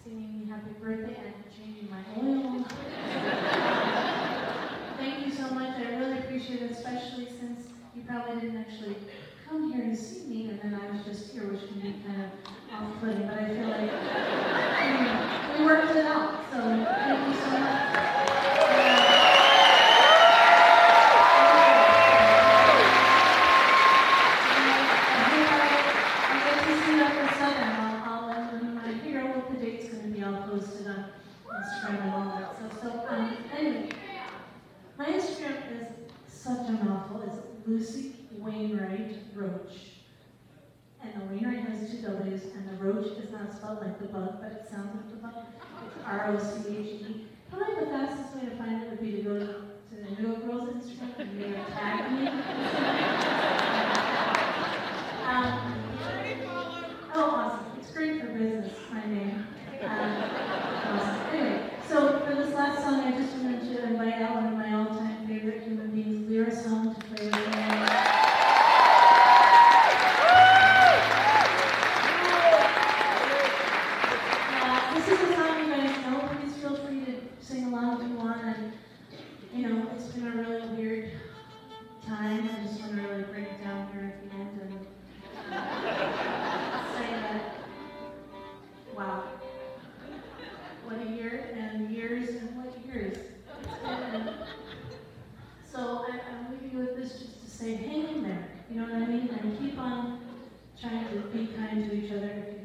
singing me happy birthday and for changing my oil. Thank you so much. I really appreciate it, especially since you probably didn't actually come here to see me, and then I was just here, which can be kind of off-putting, but I feel like we worked it out, so thank you so much. Anyway, my Instagram is such a mouthful. It's Lucy Wainwright Roach. And the Wainwright has 2 W's, and the Roach is not spelled like the bug, but it sounds like the bug. It's R-O-C-H-E. Probably the fastest way to find it would be to go to the Indigo Girls Instagram and they tag me. Oh, awesome. It's great for business, my name. Awesome. Anyway, so for this last song, I just wanted to invite out one of my all-time favorite human beings, Lyra Song, to play with me. This is a song you guys know. Please feel free to sing along if you want. And, you know, it's been a really weird time. I just want to really break it down here at the end and say that, wow. What a year, and years, and what years. And so I'm leaving you with this just to say, hang in there, you know what I mean? And keep on trying to be kind to each other.